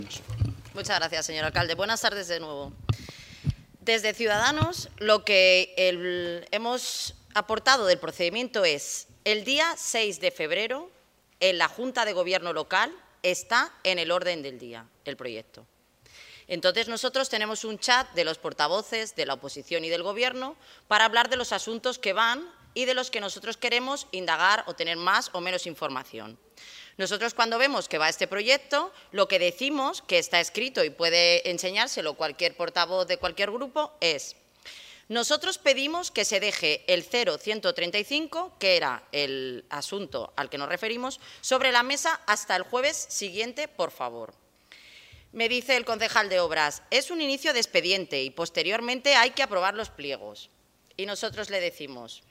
Muchas gracias, señor alcalde. Buenas tardes de nuevo. Desde Ciudadanos, lo que hemos aportado del procedimiento es el día 6 de febrero, en la Junta de Gobierno local, está en el orden del día el proyecto. Entonces, nosotros tenemos un chat de los portavoces de la oposición y del Gobierno para hablar de los asuntos que van y de los que nosotros queremos indagar o tener más o menos información. Nosotros, cuando vemos que va este proyecto, lo que decimos, que está escrito y puede enseñárselo cualquier portavoz de cualquier grupo, es: nosotros pedimos que se deje el 0135, que era el asunto al que nos referimos, sobre la mesa hasta el jueves siguiente, por favor. Me dice el concejal de Obras, es un inicio de expediente y posteriormente hay que aprobar los pliegos. Y nosotros le decimos,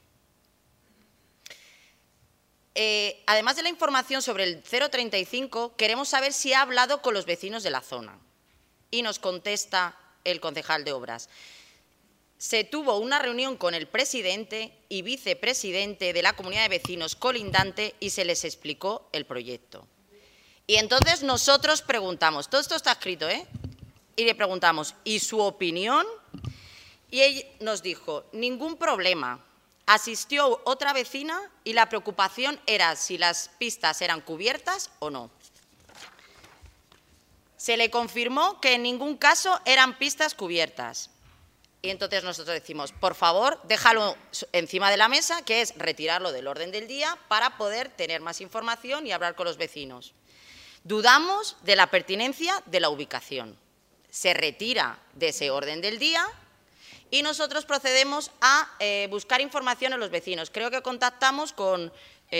además de la información sobre el 035, queremos saber si ha hablado con los vecinos de la zona. Y nos contesta el concejal de Obras, se tuvo una reunión con el presidente y vicepresidente de la comunidad de vecinos colindante y se les explicó el proyecto. Y entonces nosotros preguntamos, todo esto está escrito, y le preguntamos, ¿y su opinión? Y él nos dijo, ningún problema. Asistió otra vecina y la preocupación era si las pistas eran cubiertas o no. Se le confirmó que en ningún caso eran pistas cubiertas. Y entonces nosotros decimos, por favor, déjalo encima de la mesa, que es retirarlo del orden del día para poder tener más información y hablar con los vecinos. Dudamos de la pertinencia de la ubicación. Se retira de ese orden del día y nosotros procedemos a buscar información a los vecinos. Creo que contactamos con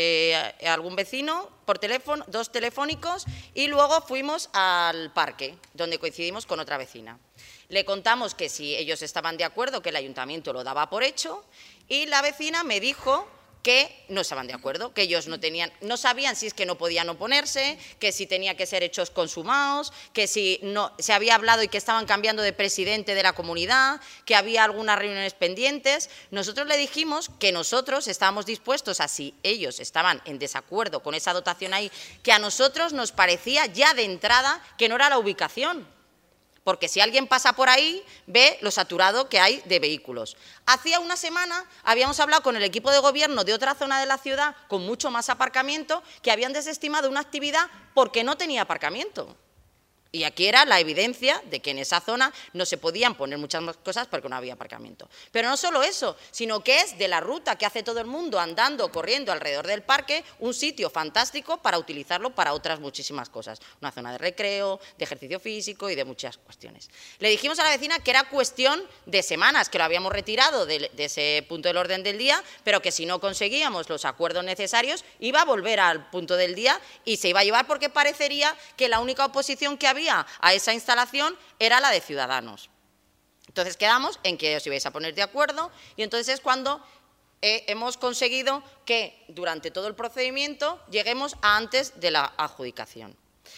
algún vecino por teléfono, 2 telefónicos, y luego fuimos al parque, donde coincidimos con otra vecina. Le contamos que si ellos estaban de acuerdo, que el ayuntamiento lo daba por hecho, y la vecina me dijo que no estaban de acuerdo, que ellos no sabían si es que no podían oponerse, que si tenía que ser hechos consumados, que si no se había hablado y que estaban cambiando de presidente de la comunidad, que había algunas reuniones pendientes. Nosotros le dijimos que nosotros estábamos dispuestos a, si ellos estaban en desacuerdo con esa dotación ahí, que a nosotros nos parecía ya de entrada que no era la ubicación. Porque si alguien pasa por ahí, ve lo saturado que hay de vehículos. Hacía una semana habíamos hablado con el equipo de gobierno de otra zona de la ciudad con mucho más aparcamiento, que habían desestimado una actividad porque no tenía aparcamiento. Y aquí era la evidencia de que en esa zona no se podían poner muchas más cosas porque no había aparcamiento. Pero no solo eso, sino que es de la ruta que hace todo el mundo andando, corriendo alrededor del parque, un sitio fantástico para utilizarlo para otras muchísimas cosas. Una zona de recreo, de ejercicio físico y de muchas cuestiones. Le dijimos a la vecina que era cuestión de semanas, que lo habíamos retirado de ese punto del orden del día, pero que si no conseguíamos los acuerdos necesarios, iba a volver al punto del día y se iba a llevar, porque parecería que la única oposición que había a esa instalación era la de Ciudadanos. Entonces quedamos en que os ibais a poner de acuerdo y entonces es cuando hemos conseguido que durante todo el procedimiento lleguemos a antes de la adjudicación.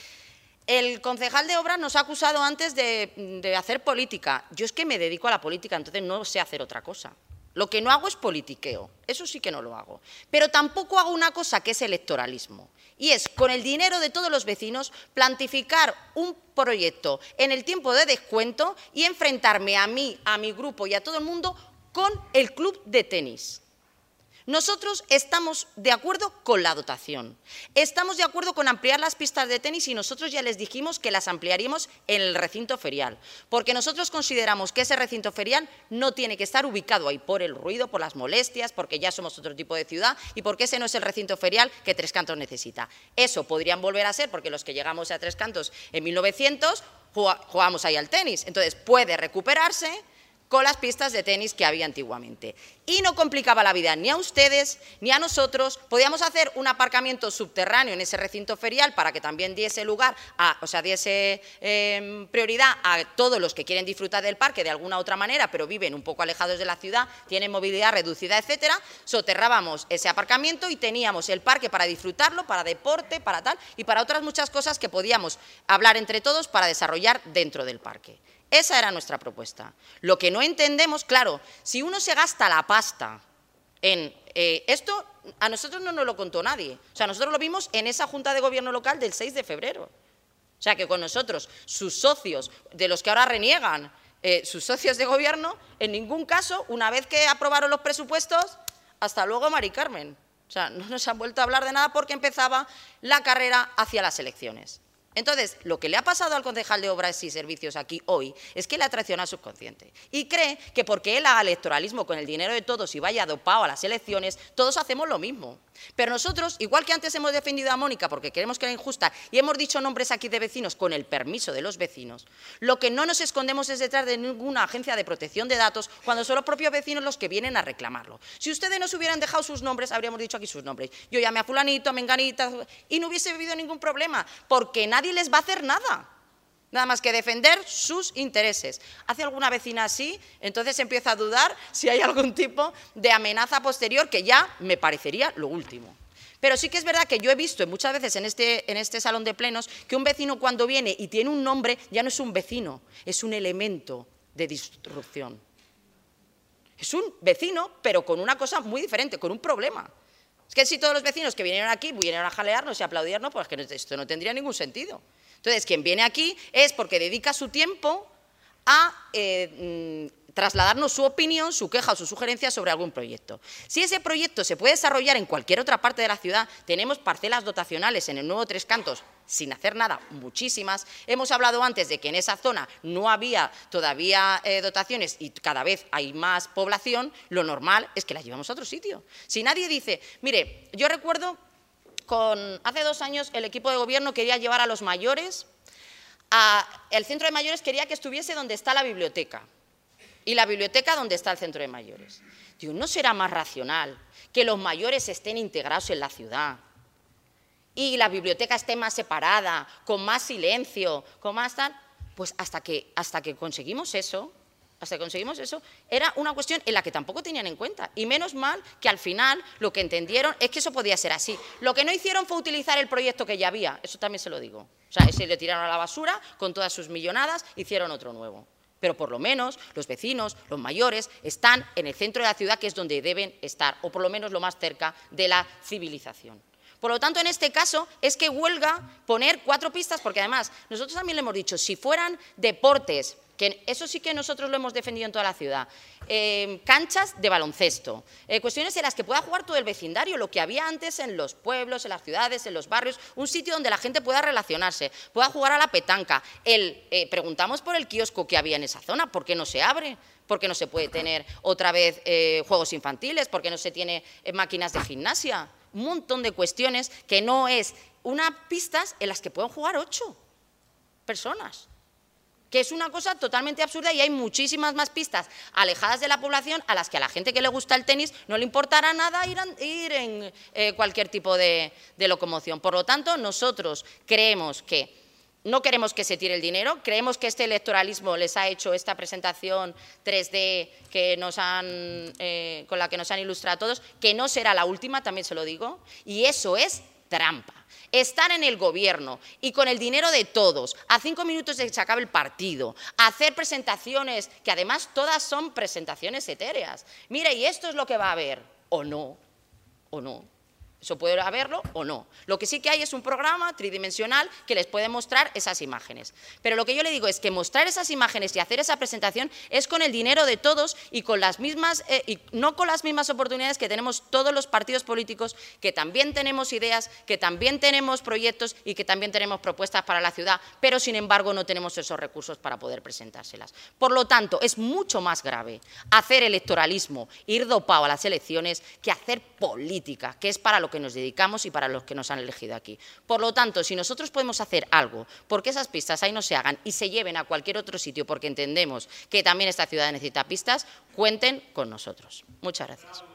El concejal de Obras nos ha acusado antes de hacer política. Yo es que me dedico a la política, entonces no sé hacer otra cosa. Lo que no hago es politiqueo, eso sí que no lo hago. Pero tampoco hago una cosa que es electoralismo, y es, con el dinero de todos los vecinos, plantificar un proyecto en el tiempo de descuento y enfrentarme a mí, a mi grupo y a todo el mundo con el club de tenis. Nosotros estamos de acuerdo con la dotación, estamos de acuerdo con ampliar las pistas de tenis y nosotros ya les dijimos que las ampliaríamos en el recinto ferial, porque nosotros consideramos que ese recinto ferial no tiene que estar ubicado ahí por el ruido, por las molestias, porque ya somos otro tipo de ciudad y porque ese no es el recinto ferial que Tres Cantos necesita. Eso podrían volver a ser, porque los que llegamos a Tres Cantos en 1900 jugamos ahí al tenis, entonces puede recuperarse con las pistas de tenis que había antiguamente. Y no complicaba la vida ni a ustedes ni a nosotros. Podíamos hacer un aparcamiento subterráneo en ese recinto ferial para que también diese lugar, diese prioridad a todos los que quieren disfrutar del parque de alguna otra manera, pero viven un poco alejados de la ciudad, tienen movilidad reducida, etcétera. Soterrábamos ese aparcamiento y teníamos el parque para disfrutarlo, para deporte, para tal, y para otras muchas cosas que podíamos hablar entre todos para desarrollar dentro del parque. Esa era nuestra propuesta. Lo que no entendemos, claro, si uno se gasta la pasta en esto, a nosotros no nos lo contó nadie. O sea, nosotros lo vimos en esa Junta de Gobierno local del 6 de febrero. O sea, que con nosotros, sus socios, de los que ahora reniegan, sus socios de gobierno, en ningún caso, una vez que aprobaron los presupuestos, hasta luego, Mari Carmen. O sea, no nos han vuelto a hablar de nada porque empezaba la carrera hacia las elecciones. Entonces, lo que le ha pasado al concejal de Obras y Servicios aquí hoy es que le ha traicionado al subconsciente y cree que porque él haga electoralismo con el dinero de todos y vaya dopado a las elecciones, todos hacemos lo mismo. Pero nosotros, igual que antes hemos defendido a Mónica porque creemos que era injusta y hemos dicho nombres aquí de vecinos con el permiso de los vecinos, lo que no nos escondemos es detrás de ninguna agencia de protección de datos cuando son los propios vecinos los que vienen a reclamarlo. Si ustedes nos hubieran dejado sus nombres, habríamos dicho aquí sus nombres. Yo llamé a fulanito, a menganita y no hubiese habido ningún problema porque nadie les va a hacer nada. Nada más que defender sus intereses. ¿Hace alguna vecina así? Entonces empiezo a dudar si hay algún tipo de amenaza posterior, que ya me parecería lo último. Pero sí que es verdad que yo he visto muchas veces en este salón de plenos que un vecino cuando viene y tiene un nombre ya no es un vecino, es un elemento de disrupción. Es un vecino, pero con una cosa muy diferente, con un problema. Es que si todos los vecinos que vinieron aquí vinieron a jalearnos y a aplaudirnos, pues que esto no tendría ningún sentido. Entonces, quien viene aquí es porque dedica su tiempo a trasladarnos su opinión, su queja o su sugerencia sobre algún proyecto. Si ese proyecto se puede desarrollar en cualquier otra parte de la ciudad, tenemos parcelas dotacionales en el nuevo Tres Cantos, sin hacer nada, muchísimas. Hemos hablado antes de que en esa zona no había todavía dotaciones y cada vez hay más población, lo normal es que la llevamos a otro sitio. Si nadie dice, mire, yo recuerdo hace 2 años el equipo de gobierno quería llevar a los mayores, el centro de mayores quería que estuviese donde está la biblioteca y la biblioteca donde está el centro de mayores. Digo, ¿no será más racional que los mayores estén integrados en la ciudad y la biblioteca esté más separada, con más silencio, con más tal? Pues hasta que conseguimos eso, era una cuestión en la que tampoco tenían en cuenta. Y menos mal que al final lo que entendieron es que eso podía ser así. Lo que no hicieron fue utilizar el proyecto que ya había, eso también se lo digo. O sea, ese le tiraron a la basura con todas sus millonadas, hicieron otro nuevo. Pero por lo menos los vecinos, los mayores, están en el centro de la ciudad, que es donde deben estar, o por lo menos lo más cerca de la civilización. Por lo tanto, en este caso, es que huelga poner 4 pistas, porque además, nosotros también le hemos dicho, si fueran deportes, que eso sí que nosotros lo hemos defendido en toda la ciudad, canchas de baloncesto, cuestiones en las que pueda jugar todo el vecindario, lo que había antes en los pueblos, en las ciudades, en los barrios, un sitio donde la gente pueda relacionarse, pueda jugar a la petanca. Preguntamos por el kiosco que había en esa zona, ¿por qué no se abre? ¿Por qué no se puede tener otra vez juegos infantiles? ¿Por qué no se tiene máquinas de gimnasia? Un montón de cuestiones que no es unas pistas en las que pueden jugar 8 personas, que es una cosa totalmente absurda, y hay muchísimas más pistas alejadas de la población a las que a la gente que le gusta el tenis no le importará nada ir en cualquier tipo de locomoción. Por lo tanto, nosotros creemos que no queremos que se tire el dinero, creemos que este electoralismo les ha hecho esta presentación 3D con la que nos han ilustrado a todos, que no será la última, también se lo digo, y eso es trampa. Estar en el gobierno y con el dinero de todos, a 5 minutos de que se acabe el partido, hacer presentaciones, que además todas son presentaciones etéreas. Mire, y esto es lo que va a haber, o no, o no. Eso puede haberlo o no. Lo que sí que hay es un programa tridimensional que les puede mostrar esas imágenes. Pero lo que yo le digo es que mostrar esas imágenes y hacer esa presentación es con el dinero de todos y con las mismas, y no con las mismas oportunidades que tenemos todos los partidos políticos, que también tenemos ideas, que también tenemos proyectos y que también tenemos propuestas para la ciudad, pero sin embargo no tenemos esos recursos para poder presentárselas. Por lo tanto, es mucho más grave hacer electoralismo, ir dopado a las elecciones, que hacer política, que es para lo que nos dedicamos y para los que nos han elegido aquí. Por lo tanto, si nosotros podemos hacer algo porque esas pistas ahí no se hagan y se lleven a cualquier otro sitio, porque entendemos que también esta ciudad necesita pistas, cuenten con nosotros. Muchas gracias.